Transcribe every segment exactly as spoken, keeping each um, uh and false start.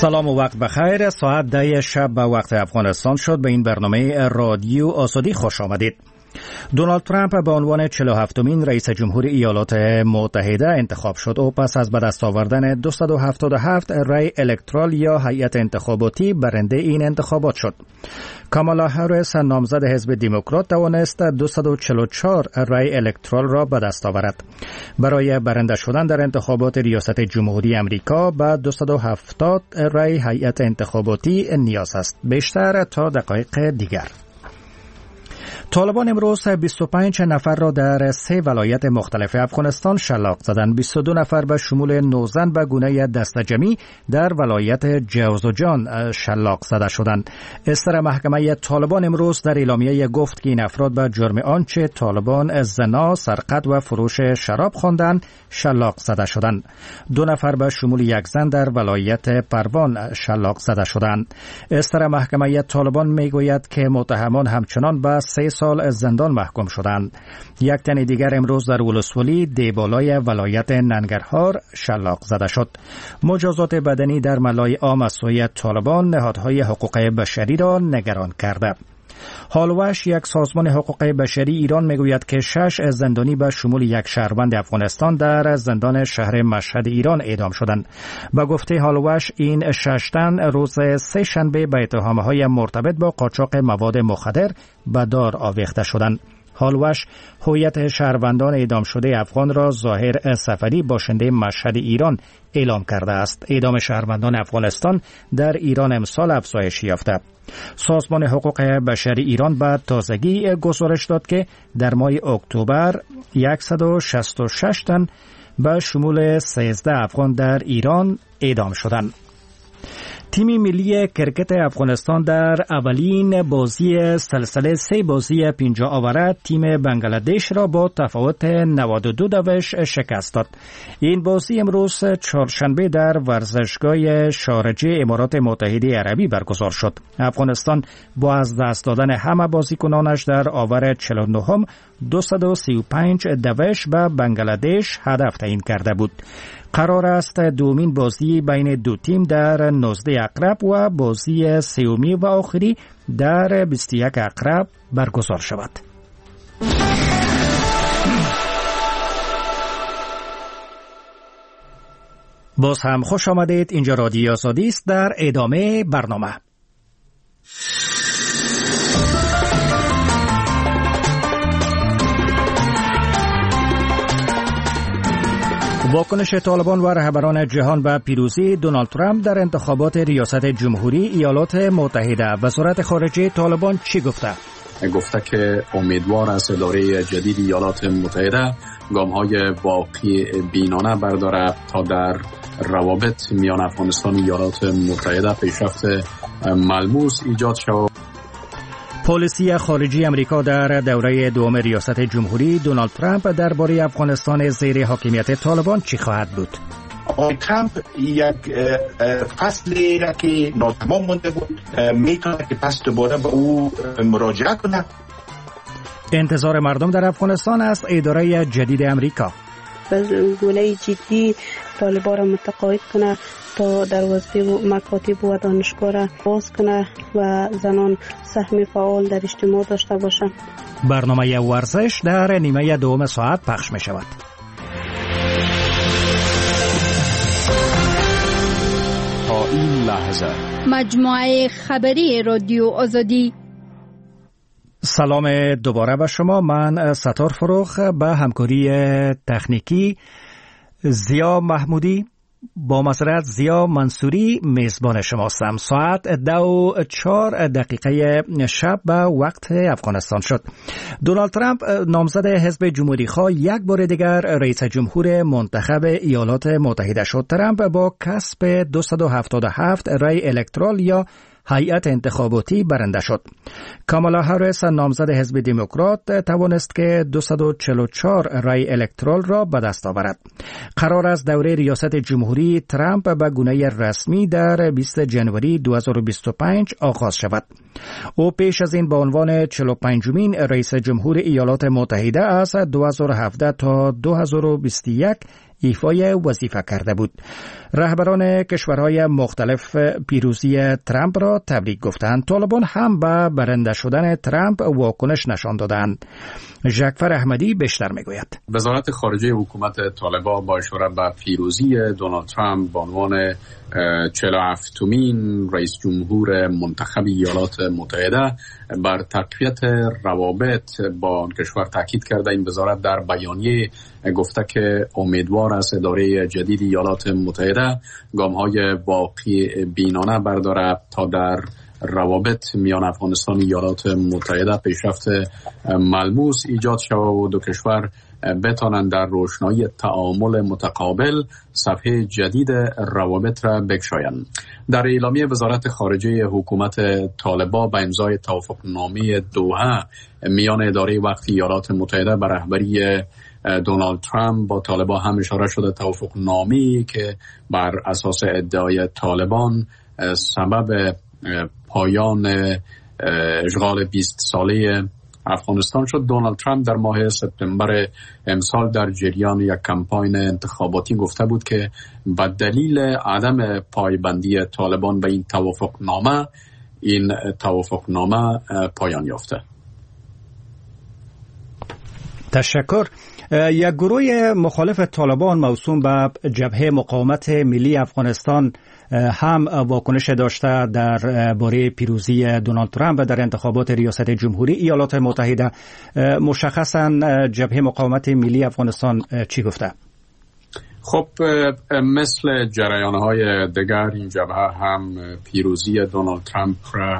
سلام و وقت بخیر. ساعت ده شب به وقت افغانستان شد. به این برنامه رادیو آزادی خوش آمدید. دونالد ترامپ به عنوان چهل و هفتمین رئیس جمهور ایالات متحده انتخاب شد. او پس از به دست آوردن دویست و هفتاد و هفت رای الکترال یا هیئت انتخاباتی برنده این انتخابات شد. کامالا هریس نامزد حزب دموکرات توانست دویست و چهل و چهار رای الکترال را به دست آورد. برای برنده شدن در انتخابات ریاست جمهوری امریکا به دویست و هفتاد رای هیئت انتخاباتی نیاز است. بیشتر تا دقایق دیگر. طالبان امروز بیست و پنج نفر را در سه ولایت مختلف افغانستان شلاق زدند. بیست و دو نفر به شمول نو زن به گونه دستجمی در ولایت جوزجان شلاق زده شدند. استر محکمه طالبان امروز در اعلامیه گفت که این افراد به جرم آنچه طالبان زنا، سرقت و فروش شراب خواندند شلاق زده شدند. دو نفر به شمول یک زن در ولایت پروان شلاق زده شدند. استر محکمه طالبان میگوید که متهمان همچنان به سه سال زندان محکوم شدند. یک تن دیگر امروز در ولسوالی دیبالای ولایت ننگرهار شلاق زده شد. مجازات بدنی در ملای عام از سوی طالبان نهادهای حقوق بشری را نگران کرده. هالوش، یک سازمان حقوق بشری ایران، میگوید که شش زندانی به شمول یک شهروند افغانستان در زندان شهر مشهد ایران اعدام شدند. به گفته هالوش این شش تن روز سه شنبه به اتهامهای مرتبط با قاچاق مواد مخدر به دار آویخته شدند. هالوش هویت شهروندان اعدام شده افغان را ظاهر سفری باشنده مشهد ایران اعلام کرده است. اعدام شهروندان افغانستان در ایران امسال افزایش یافته. سازمان حقوق بشری ایران به تازگی گزارش داد که در ماه اکتبر صد و شصت و شش تن به شمول سیزده افغان در ایران اعدام شدند. تیم ملی کرکت افغانستان در اولین بازی سلسله سه بازی پنجاه آوره تیم بنگلادش را با تفاوت نود و دو دوش شکست داد. این بازی امروز چهارشنبه در ورزشگاه شارجه امارات متحده عربی برگزار شد. افغانستان با از دست دادن همه بازیکنانش در آور چهل و نه دویست و سی و پنج دوش به بنگلادش هدف تعیین کرده بود. قرار است دومین بازی بین دو تیم در نوزده اقرب و بازی سومی و آخری در بیست و یک اقرب برگزار شود. باز هم خوش آمدید. اینجا رادیو آزادی است. در ادامه برنامه واکنش طالبان و رهبران جهان به پیروزی دونالد ترامپ در انتخابات ریاست جمهوری ایالات متحده. وزارت خارجه طالبان چی گفته؟ گفته که امیدوار است اداره جدید ایالات متحده گام‌های واقعی بینانه برداره تا در روابط میان افغانستان و ایالات متحده پیشرفت ملموس ایجاد شود. پالیسی خارجی امریکا در دوره دوم ریاست جمهوری دونالد ترامپ درباره افغانستان زیر حاکمیت طالبان چی خواهد بود؟ آقای ترامپ یک فصلی را که ناتمام مونده بود میتونه که پس دوباره به او مراجعه کنه. انتظار مردم در افغانستان است اداره جدید امریکا به گونه جدی طالبان را متقاعد کنه تا در وظیفه مکاتب و دانشگاه را باز کنه و زنان سهم فعال در اجتماع داشته باشند. برنامه ورزش در نیمه دوم ساعت پخش می شود. تا این لحظه مجموعه خبری رادیو آزادی. سلام دوباره به شما. من ستار فروخ به همکاری تکنیکی زیا محمودی با مسئولیت زیا منصوری میزبان شماستم. ساعت دو و چهار دقیقه شب به وقت افغانستان شد. دونالد ترامپ نامزد حزب جمهوری خواه یک بار دیگر رئیس جمهور منتخب ایالات متحده شد. ترامپ با کسب دویست و هفتاد و هفت رای الکترال یا هیئت انتخاباتی برنده شد. کامالا هریس نامزد حزب دموکرات توانست که دویست و چهل و چهار رای الکترال را به دست آورد. قرار است دوره ریاست جمهوری ترامپ به گونه رسمی در بیست جنوری دو هزار و بیست و پنج آغاز شود. او پیش از این به عنوان چهل و پنجمین رئیس جمهور ایالات متحده از دو هزار و هفده تا دو هزار و بیست و یک ایفای وظیفه کرده بود. رهبران کشورهای مختلف پیروزی ترامپ را تبریک گفتند. طالبان هم به برنده شدن ترامپ واکنش نشان دادند. ژکفر احمدی بیشتر میگوید. وزارت خارجه حکومت طالبان با اشاره به پیروزی دونالد ترامپ به عنوان چهل و هفتمین رئیس جمهور منتخب ایالات متحده بر تقویت روابط با آن کشور تاکید کرده. این وزارت در بیانیه گفته که امیدوار است اداره جدید ایالات متحده گام‌های واقعی بینانه بردارد تا در روابط میان افغانستان و ایالات متحده پیشرفت ملموس ایجاد شود و دو کشور بتانند در روشنایی تعامل متقابل صفحه جدید روابط را بگشایند. در اعلامیه وزارت خارجه حکومت طالبان به امضای توافقنامه دوحه میان اداره وقت ایالات متحده بر رهبری دونالد ترامپ با طالبان هم اشاره شده. توافقنامه‌ای که بر اساس ادعای طالبان سبب پایان اشغال بیست ساله افغانستان شد. دونالد ترامپ در ماه سپتامبر امسال در جریان یک کمپاین انتخاباتی گفته بود که به دلیل عدم پایبندی طالبان به این توافقنامه این توافقنامه پایان یافته. تشکر. یک گروه مخالف طالبان موسوم به جبهه مقاومت ملی افغانستان هم واکنش داشته در باره پیروزی دونالد ترامپ در انتخابات ریاست جمهوری ایالات متحده. مشخصاً جبهه مقاومت ملی افغانستان چی گفته؟ خب مثل جریان‌های دیگر این جبهه هم پیروزی دونالد ترامپ را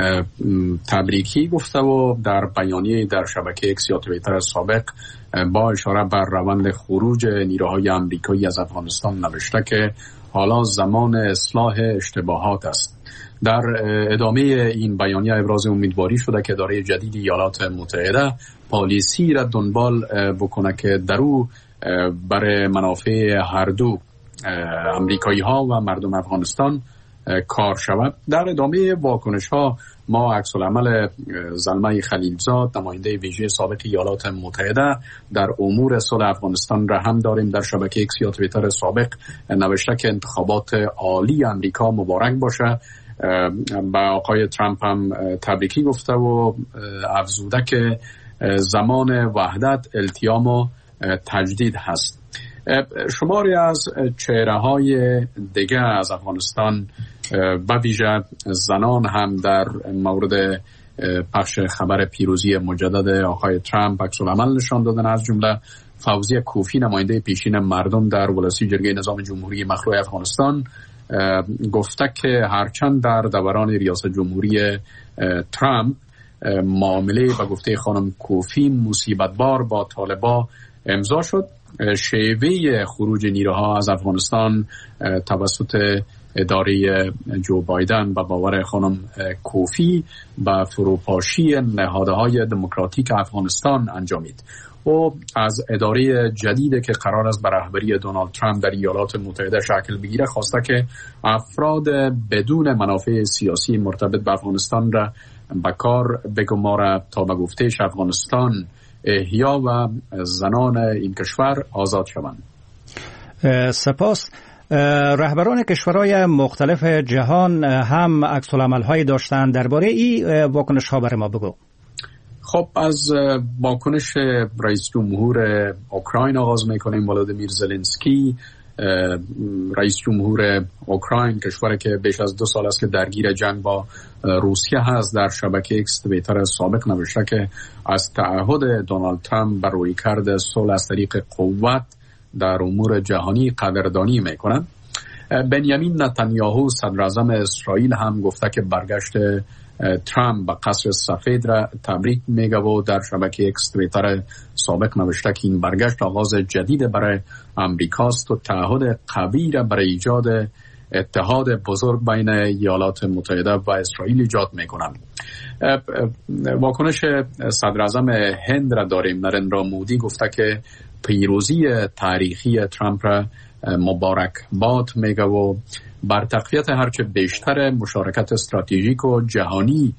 تبریکی گفته و در بیانیه در شبکه اکس یا توییتر سابق با اشاره بر روند خروج نیروهای آمریکایی از افغانستان نوشته که حالا زمان اصلاح اشتباهات است. در ادامه این بیانیه ابراز امیدواری شده که اداره جدید ایالات متحده پالیسی را دنبال بکنه که در او برای منافع هر دو آمریکایی ها و مردم افغانستان کار شود. در ادامه واکنش ها ما عکس العمل زلمه خلیلزاد نماینده ویژه سابق ایالات متحده در امور صلح افغانستان را هم داریم. در شبکه اکس یا توییتر سابق نوشته که انتخابات عالی امریکا مبارک باشه. با آقای ترامپ هم تبریکی گفته و افزوده که زمان وحدت، التیام و تجدید هست. شماری از چهره‌های دیگه از افغانستان به ویژه زنان هم در مورد پخش خبر پیروزی مجدد آقای ترامپ عکس العمل نشان دادن. از جمله فوزیه کوفی نماینده پیشین مردم در ولسی جرگه نظام جمهوری مخلوع افغانستان گفته که هرچند در دوران ریاست جمهوری ترامپ معامله به گفته خانم کوفی مصیبت بار با طالبان امضا شد، شیوه خروج نیروها از افغانستان توسط اداره جو بایدن به باور خانم کوفی به فروپاشی نهادهای دموکراتیک افغانستان انجامید. او از اداره جدید که قرار است بر رهبری دونالد ترامپ در ایالات متحده شکل بگیره خواسته که افراد بدون منافع سیاسی مرتبط به افغانستان را به کار بگماره تا به گفتهش افغانستان احیا و زنان این کشور آزاد شوند. سپاس. رهبران کشورهای مختلف جهان هم عکس العمل‌هایی داشتند. درباره این واکنش‌ها برای ما بگو. خب از واکنش رئیس جمهور اوکراین آغاز می‌کنیم. ولادیمیر زلنسکی رئیس جمهور اوکراین، کشوری که بیش از دو سال است که درگیر جنگ با روسیه هست، در شبکه اکس توییتر سابق نوشته که از تعهد دونالد ترامپ بر رویکرد صلح از طریق قوت در امور جهانی قدردانی میکنند. بنیامین نتانیاهو صدر اعظم اسرائیل هم گفته که برگشت ترامپ به قصر سفید را تبریک میگه و در شبکه اکس توییتر سابق نوشته که این برگشت آغاز جدید برای امریکاست و تعهد قوی را برای ایجاد اتحاد بزرگ بین ایالات متحده و اسرائیل ایجاد میکنند. واکنش صدر اعظم هند را داریم. نریندرا مودی گفته که پیروزی تاریخی ترامپ را مبارک باد میگه و بر تقویت هرچه بیشتر مشارکت استراتژیک و جهانی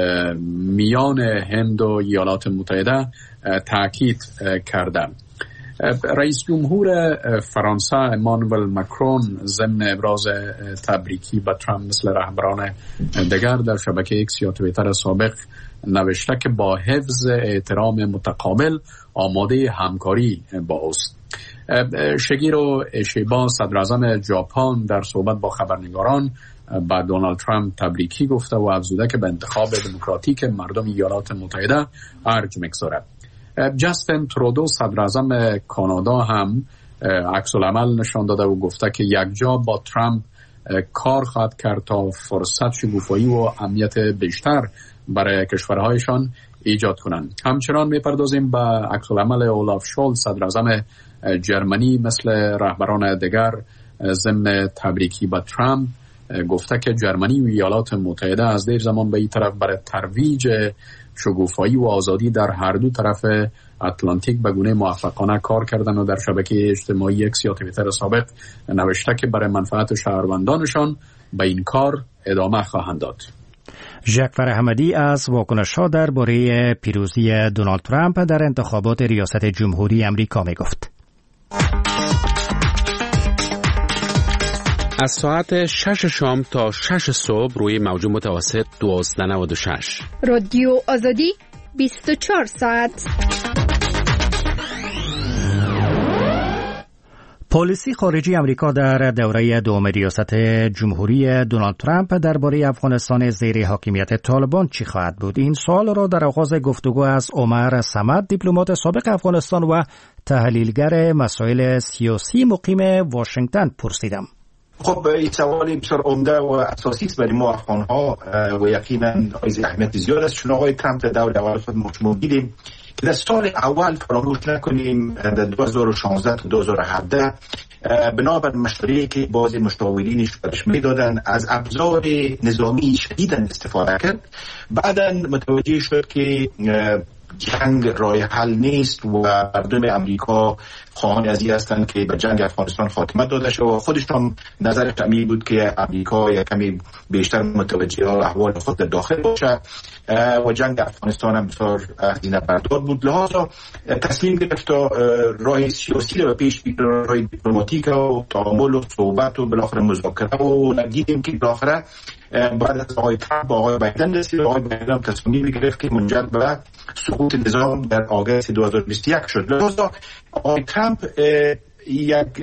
میان هند و ایالات متحده تاکید کرده. رئیس جمهور فرانسه امانوئل ماکرون ضمن ابراز تبریکی به ترامپ مثل رهبران دیگر در شبکه ایکس یا توییتر سابق نوشته که با حفظ احترام متقابل آماده همکاری با اوست. شگیرو ایشیبا صدر اعظم ژاپن در صحبت با خبرنگاران با دونالد ترامپ تبریکی گفته و افزوده که به انتخاب دموکراتیک مردم ایالات متحده ارج می‌گذارد. جاستین ترودو صدر اعظم کانادا هم عکس العمل نشان داده و گفته که یکجا با ترامپ کار خواهد کرد تا فرصت شکوفایی و امنیت بیشتر برای کشورهایشان ایجاد کنند. همچنان میپردازیم به عکس العمل اولاف شولز صدر اعظم جرمنی مثل رهبران دیگر ضمن تبریکی به ترامپ گفته که جرمنی و ایالات متحده از دیر زمان به این طرف برای ترویج شکوفایی و آزادی در هر دو طرف اتلانتیک به گونه موفقانه کار کردن و در شبکه اجتماعی اکس یا توییتر سابق نوشته که برای منفعت شهروندانشان به این کار ادامه خواهند داد. ژاک فرحمدی از واکنش‌ها درباره پیروزی دونالد ترامپ در انتخابات ریاست جمهوری امریکا میگفت. از ساعت شش شام تا شش صبح روی موج متوسط دوازده و نود و شش. رادیو آزادی بیست و چهار ساعت. پالیسی خارجی امریکا در دوره دوم ریاست جمهوری دونالد ترامپ درباره افغانستان زیر حاکمیت طالبان چی خواهد بود؟ این سوال را در آغاز گفتگو از عمر صمد، دیپلمات سابق افغانستان و تحلیلگر مسائل سیاسی مقیم واشنگتن پرسیدم. خب این سوال بسیار عمده و اساسی است برای ما افغان‌ها و یقینا از اهمیت زیاد است، چون آقای ترامپ در دوره اول خود ما دیدیم که در سال اول فراموش نکنیم در دو هزار و شانزده تا دو هزار و هفده بنابر مشوره‌ای که بعضی مشاورینش برش میدادن از ابزار نظامی شدیداً استفاده کرد. بعداً متوجه شد که جنگ راه حل نیست و مردم امریکا خواهان از این هستند که به جنگ افغانستان خاتمه داده شد و خودش هم نظرش همین بود که امریکا یک کمی بیشتر متوجه احوال خود در داخل باشه و جنگ افغانستان هم بسیار هزینه بردار بود. لحاظا تصمیم گرفت تا راه سیاسی رو پیش بگیره، راه دیپلماتیک و تعامل و صحبت و بالاخره مذاکره و دیدیم که بالاخره بعد از آقای ترامپ با آقای بایدن رسید. آقای بایدن هم تصمیم گرفت که منجر به سقوط نظام در آگوست دو هزار و بیست و یک شد. لذا آقای ترامپ یک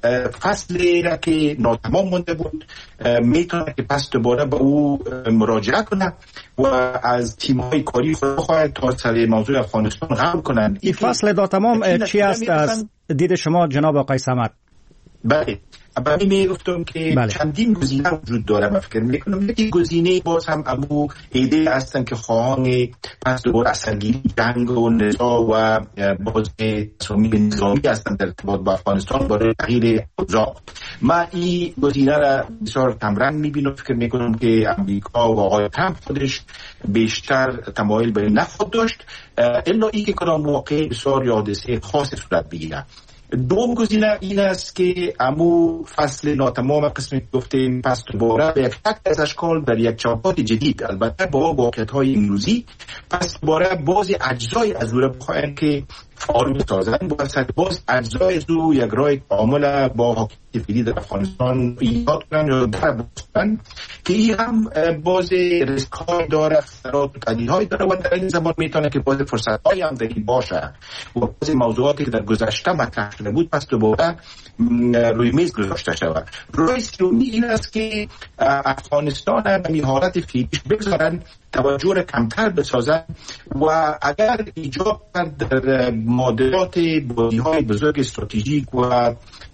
فصلی را که ناتمام مونده بود میتونه که پس دوباره به او مراجعه کنه و از تیم‌های کاری خود بخواهد تا سر موضوع افغانستان غم کنند. این فصل ناتمام چی است از دید شما جناب آقای صمد؟ بله، برای می گفتم که بله. چندین گزینه وجود داره. من فکر میکنم یکی گزینه باز هم ابو ایده هستن که خواهان پس دوباره اصلگیری جنگ و نزاع و باز تصمیم نظامی هستن در ارتباط با افغانستان برای تغییر اوضاع. من این گزینه را بسیار کمرنگ میبینم. فکر میکنم که امریکا و آقای ترامپ خودش بیشتر تمایل به نخواهد داشت الا ای که کدام موقع بسیار حادثه خاص صورت بگیره. دوم گزینه این است که امو فصل ناتمام قسمی گفتیم پس دوباره به یک شکل از اشکال در یک چوکات جدید، البته با واقعیت‌های امروزی، پس دوباره بعضی اجزای از او را بخواهند که فعال بسازن، باز اجزای از او یک راه کامل با حاکمیت فعلی در افغانستان ایجاد کنند یا در بسازن که این هم باز ریسک‌های داره، خطرات و تهدیدهای داره و در این زمان میتونه که باز فرصت‌های هم در این باشه و باز موضوعاتی که در گذشته مطرح شده بود پس دوباره روی میز گذاشته شود. راه سومی این است که افغانستان به این حالت فعلیش بگذارن، توجه را کمتر بسازن و اگر ایجاب در معادلات بازی‌های بزرگ استراتژیک و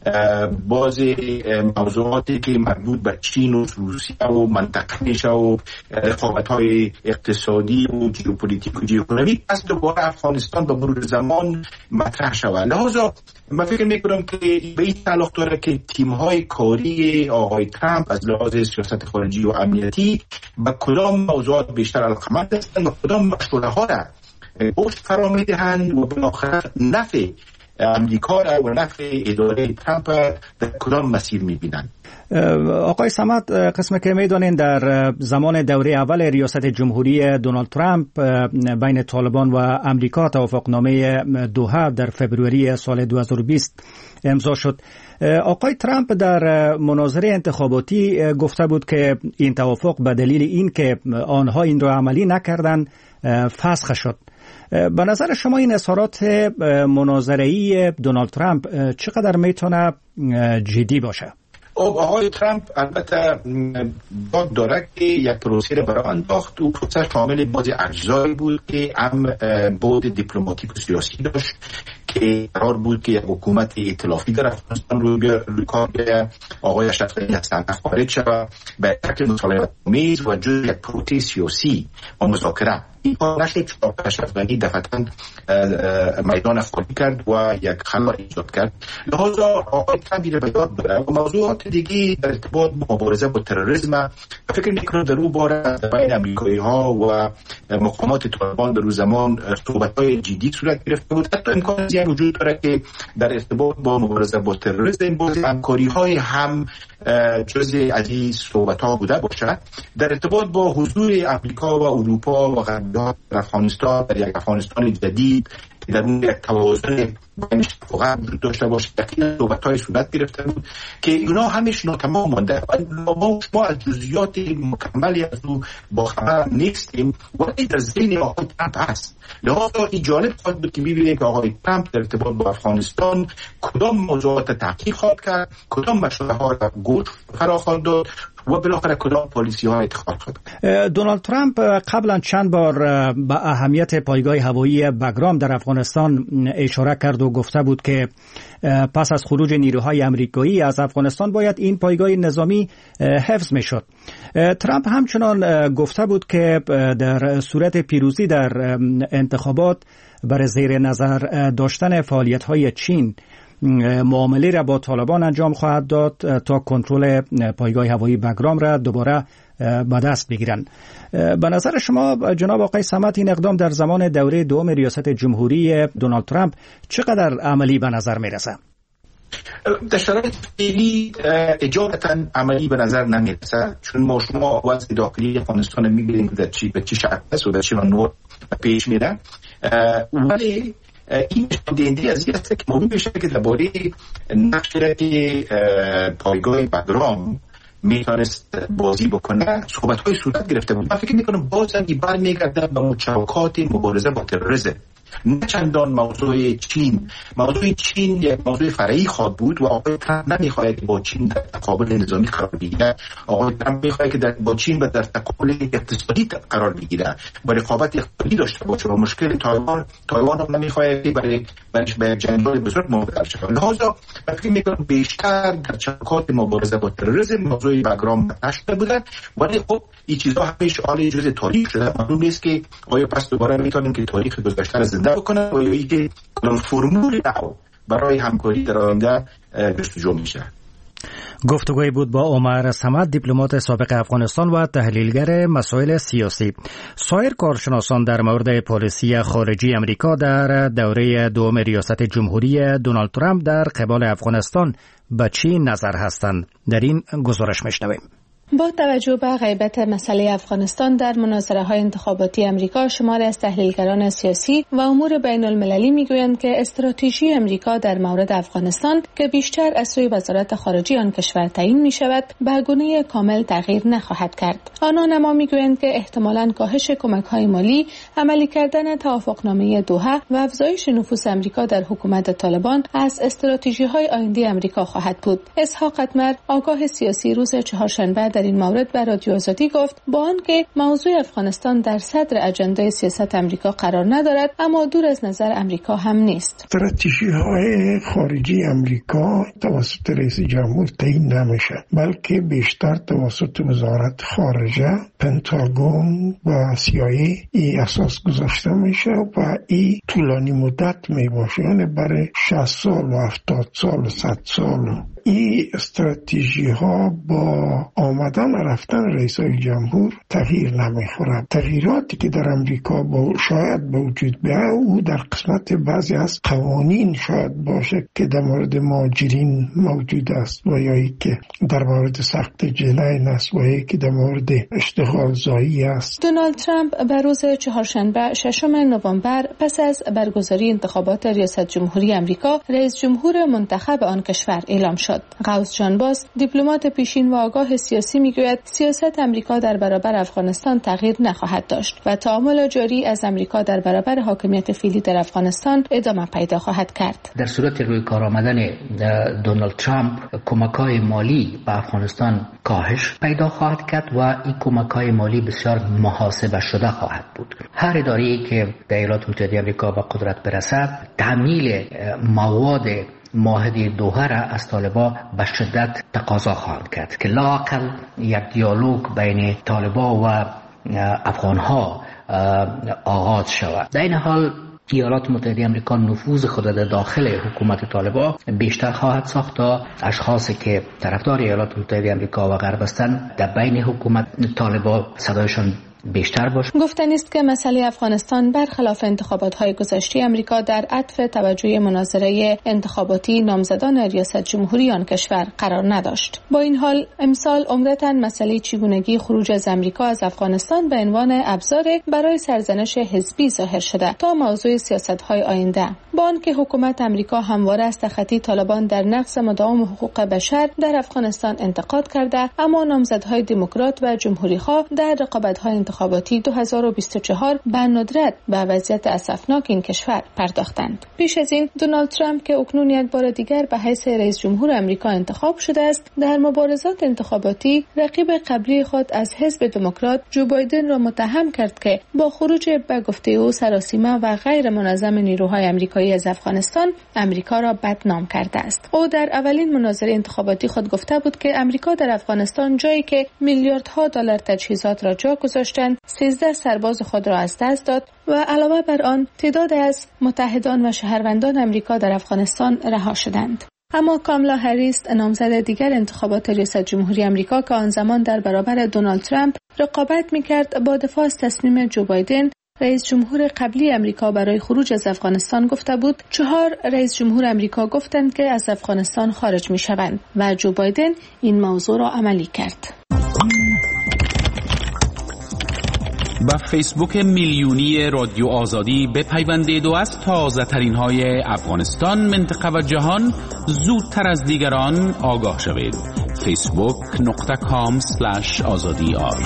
باز موضوعاتی که مربوط به چین و روسیه و منطقه میشه و رقابت‌های اقتصادی و ژئوپلیتیک و ژئواقعی پس دوباره افغانستان به مرور زمان مطرح شود. لذا من فکر میکنم که به این تعلق داره که تیم‌های کاری آقای ترامپ از لحاظ سیاست خارجی و امنیتی به کدام موضوعات بیشتر علاقه‌مند هستند و کدام مشوره‌ها را گوش فرا میدهند و بالاخره نفع امریکا را و نفع اداره ترامپ در کدام مسیر میبینند. آقای صمد، قسم که میدونین در زمان دوره اول ریاست جمهوری دونالد ترامپ بین طالبان و امریکا توافقنامه دوحه در فوریه سال دو هزار و بیست امضا شد. آقای ترامپ در مناظره انتخاباتی گفته بود که این توافق به دلیل این که آنها این را عملی نکردند فسخ شد. به نظر شما این اظهارات مناظره‌ای دونالد ترامپ چقدر میتونه جدی باشه؟ آقای ترامپ البته داد داره که یک پروسه را برای انداخت و پروسه شامل بعضی اجزایی بود که هم بعد دیپلماتیک و سیاسی داشت که قرار بود که یک حکومت ائتلافی در افغانستان روی کار بیاید، آقای اشرف غنی از صحنه خارج شود به شکل مصالحه‌آمیز و جز یک پروسه سیاسی و مذاکره. این کار نشد چون اشرف غنی دفعتاً میدان خالی کرد و یک خلا ایجاد کرد. لذا آقای ترامپ را به یاد ببره و موضوعات دیگه در ارتباط با مبارزه با تروریسم فکر میکنم در اون باره بین امریکایی ها و مقامات طالبان در اون زمان صحبت‌های جدی صورت گرفته بود. حتی امکان زیاد وجود داره که در ارتباط با مبارزه با تروریسم باز همکاری‌های هم جزء از این صحبت‌ها بوده باشد. در ارتباط با حضور امریکا و اروپا و غرب در افغانستان، در یک افغانستان جدید که در اون یک توازن بینش فقط وجود داشته باشه، یقینا صحبت‌های صورت گرفته بود که اینا همش ناتمام مانده. ما شما از جزئیات مکملی از او با خبر نیستیم ولی در ذهن آقای ترامپ هست. لذا این جالب خواهد بود که ببینیم که آقای ترامپ در ارتباط با افغانستان کدام موضوعات تحقیق خواهد کرد، کدام مشوره‌ها را گوش فرا خواهد داد و بالاخره کدام پالیسی ها اتخاذ شد. دونالد ترامپ قبلا چند بار به اهمیت پایگاه هوایی بگرام در افغانستان اشاره کرد و گفته بود که پس از خروج نیروهای امریکایی از افغانستان باید این پایگاه نظامی حفظ میشد. ترامپ همچنان گفته بود که در صورت پیروزی در انتخابات برای زیر نظر داشتن فعالیت‌های چین معامله را با طالبان انجام خواهد داد تا کنترل پایگاه هوایی بگرام را دوباره به دست بگیرند. به نظر شما جناب آقای صمد این اقدام در زمان دوره دوم ریاست جمهوری دونالد ترامپ چقدر عملی به نظر میرسه؟ در شرایط فعلی اجابتا عملی به نظر نمیرسه، چون ما شما وضع داخلی افغانستان میبینیم در چی به چی شکل است و در چی نوع پیش میره، ولی این دنده از این است که مهم بشه که درباره نقشه که پایگاه بگرام میتونست بازی بکنه صحبت‌های صورت گرفته بود. من فکر میکنم باز هم برمیگرده به مشارکات مبارزه با تروریسم، نه چندان موضوع چین. موضوع چین یک موضوع فرعی خواهد بود و آقای ترامپ نمیخواهد که با چین در تقابل نظامی قرار بگیره. آقای ترامپ میخواهد که در با چین و در تقابل اقتصادی قرار بگیره و رقابت اقتصادی داشته باشه. و مشکل تایوان تایوان هم نمیخواهد که برای برش به جنجال بزرگ مواجه شه. لذا فکر میکنم بیشتر در چرخات مبارزه با تروریسم موضوع بگرام نشده بودن، ولی خب این چیزها همیشه حال جزء تاریخ شده. معلوم نیست که آیا پس دوباره میتونیم که تاریخ گذشته را زنده بکنه و یا اینکه کدام فرمول نو برای همکاری در آینده جستجو میشه. گفتگوی بود با عمر صمد، دیپلمات سابق افغانستان و تحلیلگر مسائل سیاسی. سایر کارشناسان در مورد پالیسی خارجی امریکا در دوره دوم ریاست جمهوری دونالد ترامپ در قبال افغانستان به چی نظر هستند؟ در این گزارش میشنویم. با توجه به غیبت مسئله افغانستان در مناظره‌های انتخاباتی امریکا، شماری از تحلیلگران سیاسی و امور بین المللی میگویند که استراتژی امریکا در مورد افغانستان که بیشتر از سوی وزارت خارجه آن کشور تعیین می شود به گونه کامل تغییر نخواهد کرد. آنان اما میگویند که احتمالاً کاهش کمک‌های مالی، عملی کردن توافقنامه دوحه و افزایش نفوذ امریکا در حکومت طالبان از استراتژی‌های آینده امریکا خواهد بود. اسحاق اتمر، آگاه سیاسی، روز چهارشنبه در این مورد به رادیو آزادی گفت با آنکه موضوع افغانستان در صدر اجندای سیاست امریکا قرار ندارد، اما دور از نظر امریکا هم نیست. استراتژی‌های خارجی امریکا توسط رئیس جمهور تعیین نمیشه، بلکه بیشتر توسط وزارت خارجه، پنتاگون و سی آی ای ای اساس گذاشته میشه و ای طولانی مدت میباشه، یعنی برای شصت سال و هفتاد سال و صد سال این استراتژی ها با آمدن و رفتن رئیسای جمهور تغییر نمیخورد. تغییراتی که در امریکا با شاید به وجود بیاید او در قسمت بعضی از قوانین شاید باشه که در مورد مهاجرین موجود است و یا که در مورد سخت جنین است و یا که در مورد اشتغال زایی است. دونالد ترامپ به روز چهارشنبه ششم نوامبر پس از برگزاری انتخابات ریاست جمهوری امریکا رئیس جمهور منتخب آن کشور اعلام شد. قوس جان باز دیپلمات پیشین و آگاه سیاسی میگوید سیاست امریکا در برابر افغانستان تغییر نخواهد داشت و تعامل جاری از امریکا در برابر حاکمیت فعلی در افغانستان ادامه پیدا خواهد کرد. در صورت روی کار آمدن دونالد ترامپ کمک‌های مالی به افغانستان کاهش پیدا خواهد کرد و این کمک‌های مالی بسیار محاسبه شده خواهد بود. هر اداره‌ای که در ایالات متحده آمریکا به قدرت برسد تامین مواد معاهده دوحه را از طالبان به شدت تقاضا خواهند کرد که لااقل یک دیالوگ بین طالبان و افغانها آغاز شود. در این حال ایالات متحده آمریکا نفوذ خود در داخل حکومت طالبان بیشتر خواهد ساخت تا اشخاصی که طرفدار ایالات متحده آمریکا و غرب هستند در بین حکومت طالبان صدایشان بیشتر باشه. گفتن است که مسئله افغانستان برخلاف انتخابات‌های گذشته امریکا در عطف توجه مناظره انتخاباتی نامزدان ریاست جمهوری آن کشور قرار نداشت. با این حال امسال عمدتاً مسئله چگونگی خروج از امریکا از افغانستان به عنوان ابزار برای سرزنش حزبی ظاهر شده تا موضوع سیاست‌های آینده. با آنکه حکومت امریکا همواره از تخطی طالبان در نقض مداوم حقوق بشر در افغانستان انتقاد کرده، اما نامزدهای دموکرات و جمهوری‌خواه در رقابت‌های انتخاباتی دو هزار و بیست و چهار به ندرت به وضعیت اسفناک این کشور پرداختند. پیش از این دونالد ترامپ که اکنون یک بار دیگر به حیث رئیس جمهور امریکا انتخاب شده است، در مبارزات انتخاباتی رقیب قبلی خود از حزب دموکرات جو بایدن را متهم کرد که با خروج به گفته او سراسیمه و غیر منظم نیروهای آمریکایی از افغانستان امریکا را بدنام کرده است. او در اولین مناظره انتخاباتی خود گفته بود که امریکا در افغانستان جایی که میلیاردها دلار تجهیزات را جا گذاشتند سیزده سرباز خود را از دست داد و علاوه بر آن تعداد از متحدان و شهروندان امریکا در افغانستان رها شدند. اما کامالا هریس نامزد دیگر انتخابات ریاست جمهوری امریکا که آن زمان در برابر دونالد ترامپ رقابت می‌کرد با دفاع از تصمیم جو بایدن رئیس جمهور قبلی امریکا برای خروج از افغانستان گفته بود چهار رئیس جمهور امریکا گفتند که از افغانستان خارج می‌شوند و جو بایدن این موضوع را عملی کرد. با فیسبوک میلیونی رادیو آزادی بپیوندید و از تازه ترین های افغانستان، منطقه و جهان زودتر از دیگران آگاه شوید. فیسبوک نقطه کام سلش آزادی آر.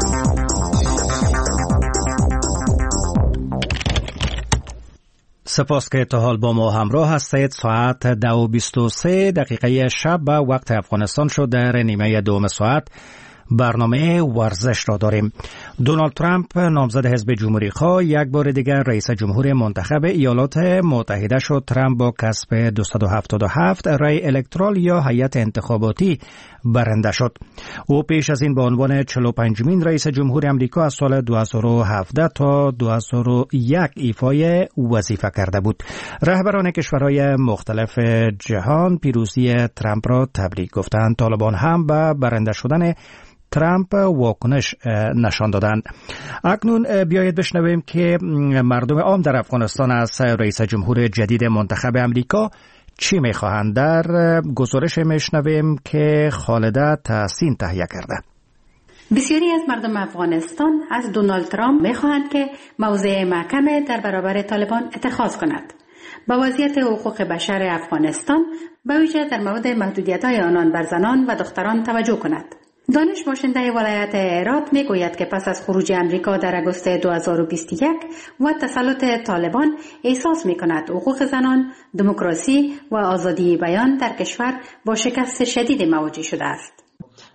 سپاس که تا حال با ما همراه هستید. ساعت دو و بیست و سه دقیقه شب به وقت افغانستان شد. در نیمه دوم ساعت برنامه ورزش را داریم. دونالد ترامپ نامزد حزب جمهوری خواه یک بار دیگر رئیس جمهور منتخب ایالات متحده شد. ترامپ با کسب دویست و هفتاد و هفت رای الکترال یا هیئت انتخاباتی برنده شد. او پیش از این به عنوان چهل و پنجمین رئیس جمهور امریکا از سال دو هزار و هفده تا دو هزار و یک ایفای وظیفه کرده بود. رهبران کشورهای مختلف جهان پیروزی ترامپ را تبریک گفتند. طالبان هم به برنده شدن ترامپ واکنش نشان دادند. اکنون بیایید بشنویم که مردم عام در افغانستان از رئیس جمهور جدید منتخب امریکا چی میخواهند. در گزارش میشنویم که خالده تحسین تهیه کرده. بسیاری از مردم افغانستان از دونالد ترامپ میخواهند که موضع محکم در برابر طالبان اتخاذ کند. با وضعیت حقوق بشر افغانستان به ویژه در مورد محدودیت‌های آنان بر زنان و دختران توجه کند. دانش باشنده ولایت هرات می گوید که پس از خروج امریکا در اگوست دو هزار و بیست و یک و تسلط طالبان احساس می کند حقوق زنان، دموکراسی و آزادی بیان در کشور با شکست شدید مواجه شده است.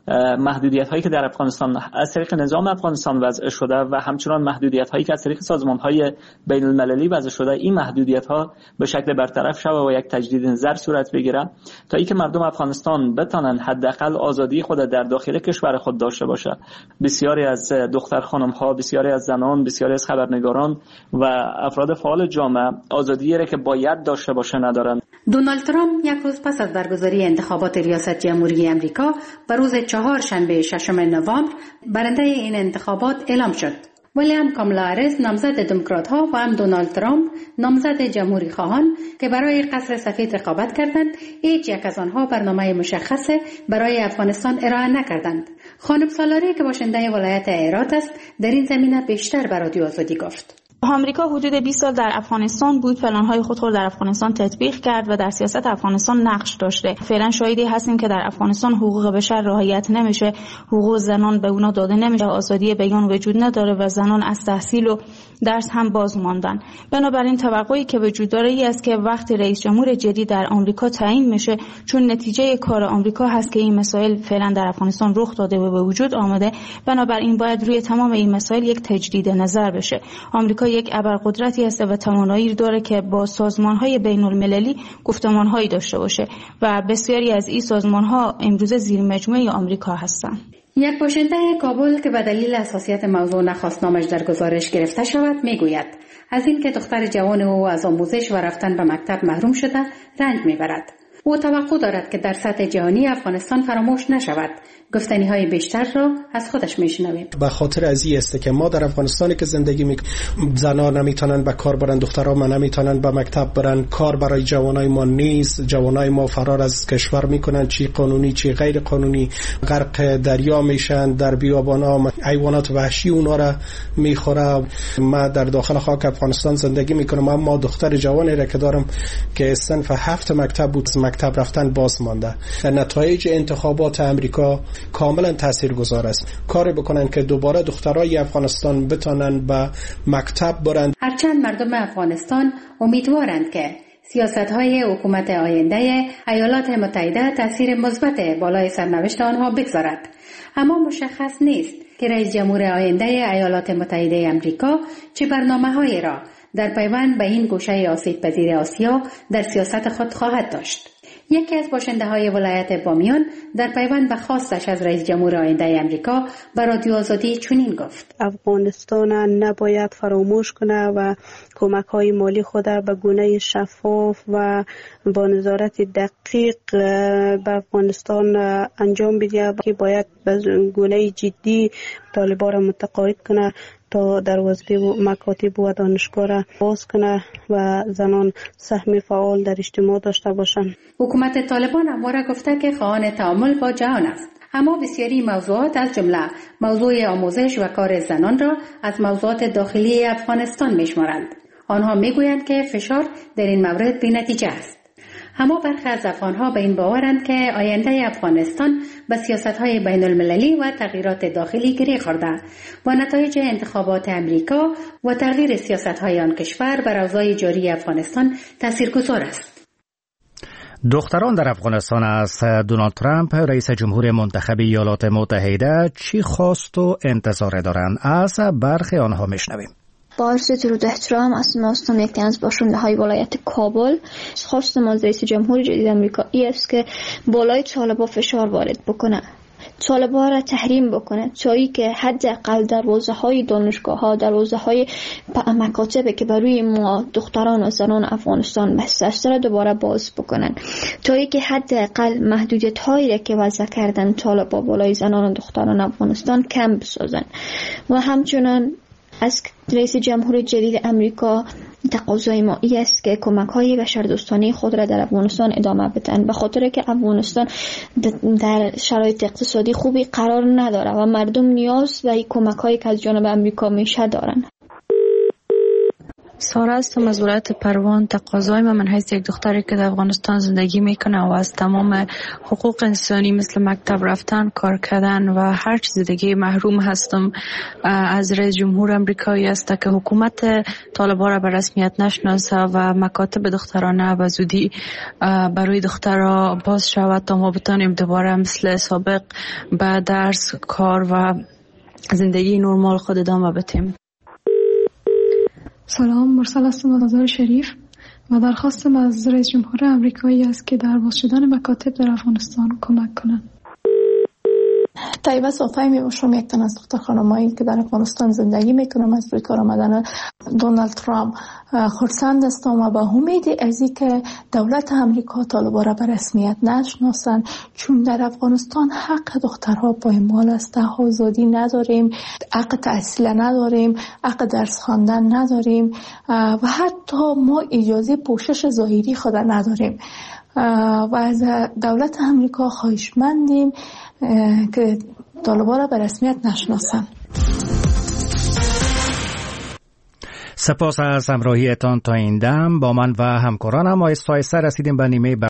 محدودیت هایی که در افغانستان از طریق نظام افغانستان وضع شده و همچنان محدودیت هایی که از طریق سازمان های بین المللی وضع شده، این محدودیت ها به شکل برطرف شود و یک تجدید نظر صورت بگیره تا اینکه مردم افغانستان بتونن حداقل آزادی خود در داخل کشور خود داشته باشه. بسیاری از دختر خانم ها، بسیاری از زنان، بسیاری از خبرنگاران و افراد فعال جامعه آزادی را که باید داشته باشه ندارند. دونالد ترامپ یک روز پس از برگزاری انتخابات ریاست جمهوری امریکا به روز چهارشنبه ششم نوامبر برنده این انتخابات اعلام شد. ولی هم کامالا هریس نامزد دموکرات ها و هم دونالد ترامپ نامزد جمهوری خواهان که برای قصر سفید رقابت کردند، هیچ یک از آنها برنامه مشخص برای افغانستان ارائه نکردند. خانم سالاری که باشنده ولایت هرات است در این زمینه بیشتر به رادیو آزادی گفت. آمریکا حدود بیست سال در افغانستان بود، پلن‌های خود را در افغانستان تطبیق کرد و در سیاست افغانستان نقش داشته. فعلا شاهدی هستیم که در افغانستان حقوق بشر رعایت نمیشه، حقوق زنان به اونا داده نمیشه، آزادی بیان وجود نداره و زنان از تحصیل و درس هم باز ماندن. بنابراین توقعی که وجود داره ای است که وقتی رئیس جمهور جدید در آمریکا تعیین میشه، چون نتیجه کار آمریکا هست که این مسائل فعلا در افغانستان رخ داده و به وجود آمده، بنابراین باید روی تمام این مسائل یک تجدید نظر بشه. آمریکا یک ابرقدرتی است و توانایی داره که با سازمان‌های بین‌المللی گفتمان‌هایی داشته باشه و بسیاری از این سازمان‌ها امروز زیر مجموعه آمریکا هستند. یک باشنده کابل که به دلیل حساسیت موضوع نخواست نامش در گزارش گرفته شود میگوید از این که دختر جوان او از آموزش و رفتن به مکتب محروم شده رنج میبرد. او توقع دارد که در سطح جهانی افغانستان فراموش نشود. گفتنی های بیشتر را از خودش میشنویم. به خاطر از این است که ما در افغانستانی که زندگی می زنان نمیتونن به کار برن، دخترها ما نمیتونن به مکتب برن، کار برای جوانای ما نیست، جوانای ما فرار از کشور میکنن، چی قانونی چی غیر قانونی، غرق دریا میشن، در بیابان‌ها حیوانات وحشی اونا را میخوره. ما در داخل خاک افغانستان زندگی میکنم، اما دختر جوانی را که دارم که صنف هفت مکتب بود، مکتب رفتن باز مانده. نتایج انتخابات امریکا کاملا تاثیرگذار است. کاری بکنن که دوباره دخترای افغانستان بتونن به مکتب برند. هرچند مردم افغانستان امیدوارند که سیاست‌های حکومت آینده ایالات متحده تاثیر مثبت بالای سرنوشت آنها بگذارد، اما مشخص نیست که رئیس جمهور آینده ایالات متحده آمریکا چه برنامه‌هایی را در پیوند به این گوشه آسیب پذیر آسیا در سیاست خود خواهد داشت. یکی از باشنده های ولایت بامیان در پیوند به خواستش از رئیس جمهور آینده امریکا به رادیو آزادی چنین گفت: افغانستان نباید فراموش کنه و کمک های مالی خود به گونه شفاف و با نظارت دقیق به افغانستان انجام بده، که باید به گونه جدی طالبان را متقاعد کنه تا دروازه و مکاتب و دانشگاه را باز کنه و زنان سهم فعال در اجتماع داشته باشند. حکومت طالبان همواره گفته که خواهان تعامل با جهان است، اما بسیاری موضوعات از جمله موضوع آموزش و کار زنان را از موضوعات داخلی افغانستان میشمارند. آنها میگویند که فشار در این مورد بی‌نتیجه است. اما برخی از افغانها به این باورند که آینده افغانستان به سیاست‌های بین‌المللی و تغییرات داخلی گره خورده و نتایج انتخابات امریکا و تغییر سیاست‌های آن کشور بر اوضاع جاری افغانستان تاثیرگذار است. دختران در افغانستان از دونالد ترامپ رئیس جمهور منتخب ایالات متحده چی خواست و انتظار دارند؟ از برخی آنها میشنویم. با عرض درود احترام، اسم هستم یکی از باشنده های ولایت کابل. خواستم از رئیس جمهور جدید امریکا ای است که بالای طالبان فشار وارد بکنه، طالبان را تحریم بکنه، تا که حداقل دروازه های دانشگاه ها، دروازه های مکاتب که برای ما دختران و زنان افغانستان بسته است را دوباره باز بکنن، تا که حداقل محدودیت هایی را که وضع کردن طالبان بالای زنان و دختران افغانستان کم بسازن. و همچنان از رئیس جمهور جدید امریکا تقاضای ما ای است که کمک های بشردوستانه خود را در افغانستان ادامه بدن، به خاطر که افغانستان در شرایط اقتصادی خوبی قرار نداره و مردم نیاز به این کمک هایی که از جانب امریکا میشه دارن. سارا هستم از ولایت پروان. تقاضای من من حیث یک دختری که در افغانستان زندگی میکنه و از تمام حقوق انسانی مثل مکتب رفتن، کار کردن و هر چیز دیگه محروم هستم از رئیس جمهور امریکایی است که حکومت طالبان را به رسمیت نشناسه و مکاتب دخترانه و زودی برای دخترها باز شود تا ما بتانیم دوباره مثل سابق به درس، کار و زندگی نرمال خود ادامه بدیم. سلام، مرسل هستم از آذر شریف و درخواستم از رئیس جمهور امریکایی است که در باز شدن مکاتب در افغانستان کمک کنند. طیبه صافی می باشم، یک تن از دختر خانمایی که در افغانستان زندگی میکنم. از روی کار آمدن دونالد ترامپ خرسند هستم و با امید از اینکه دولت امریکا طالبان را به رسمیت نشناسند، چون در افغانستان حق دخترها پایمال است. آزادی نداریم، حق تحصیل نداریم، حق درس خواندن نداریم و حتی ما اجازه پوشش ظاهری خود نداریم و از دولت امریکا خواهشمندیم که طالبان را به رسمیت نشناسند. سپاس از همراهیتان تا این دم. با من و همکارانم آیسته آیسته رسیدیم به نیمه